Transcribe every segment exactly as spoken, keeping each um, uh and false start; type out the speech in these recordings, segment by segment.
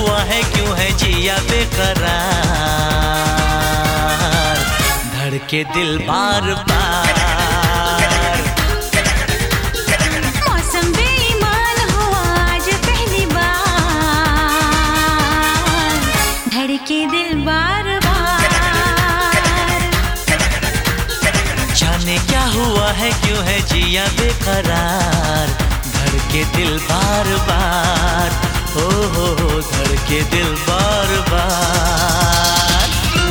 हुआ है, क्यों है जिया बेकरार, धड़के दिल बार बार। मौसम बेईमान हुआ आज पहली बार, धड़के दिल बार बार। जाने क्या हुआ है, क्यों है जिया बेकरार, धड़के दिल बार बार। हो हो हो धड़के दिल बार बार।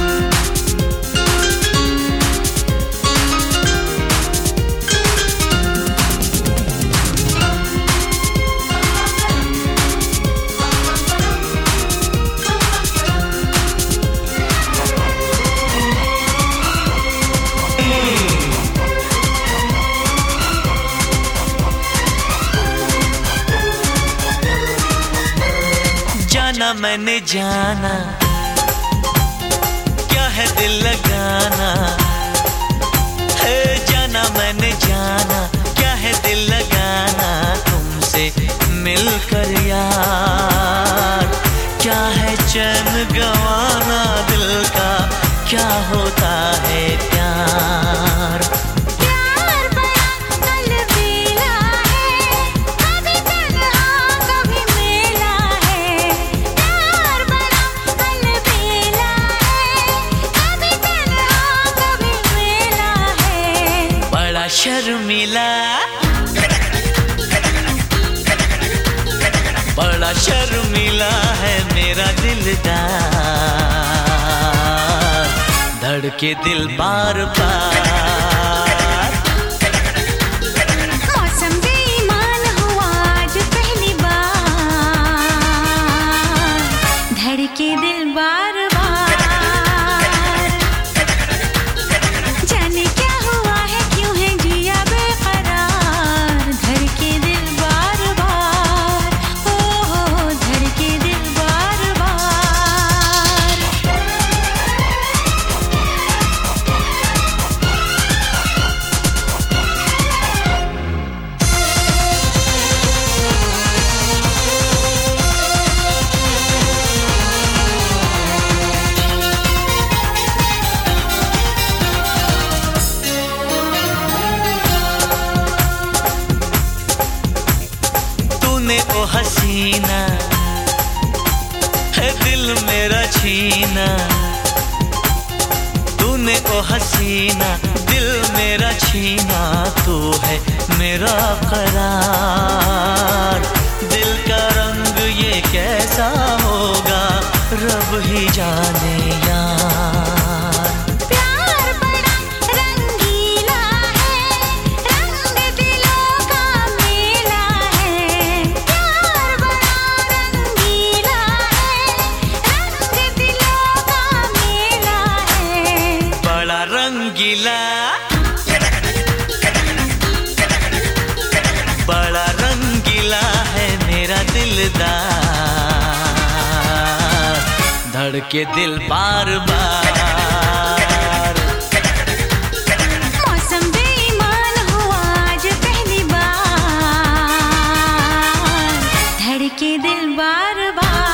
जाना मैंने जाना, क्या है दिल लगाना, है जाना मैंने जाना, क्या है दिल लगाना, तुमसे मिलकर यार। क्या है चैन गंवाना दिल का, क्या होता है प्यार। शर्मिला बड़ा शर्मिला है मेरा दिलदार, धड़के दिल बार बार। मौसम बेईमान हुआ आज पहली बार, धड़के दिल बार बार। जाने क्या हुआ है, क्यों है जिया बेकरार, धड़के दिल बार बार। ओ हो धड़के दिल बार बार। तूने ओ हसीना है दिल मेरा छीना, तूने ओ हसीना दिल मेरा छीना, तू है मेरा करार। दिल का रंग ये कैसा होगा, रब ही जाने यार। प्यार बड़ा रंगीला है, रंग दिलों का मेला है। प्यार बड़ा रंगीला है, रंग दिलों का मेला है। बड़ा रंगीला बड़ा रंगीला है मेरा दिलदार, धड़के दिल बार बार। मौसम बेईमान हुआ आज पहली बार, धड़के दिल बार बार।